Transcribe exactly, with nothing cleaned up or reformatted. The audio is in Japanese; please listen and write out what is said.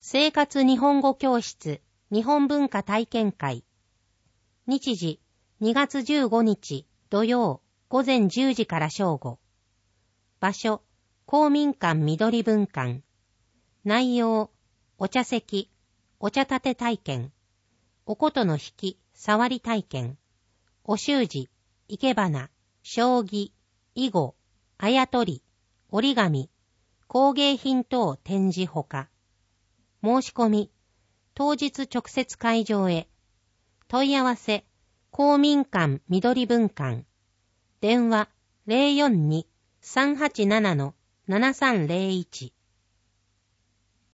生活日本語教室日本文化体験会。日時にがつじゅうごにち土曜午前じゅうじから正午。場所公民館緑文館。内容お茶席、お茶立て体験、お琴の弾き、触り体験、お習字、生け花、将棋、囲碁、あやとり、折り紙、工芸品等展示ほか。申し込み、当日直接会場へ。問い合わせ、公民館緑文館。電話 ゼロよんに さんはちなな ななさんゼロいち。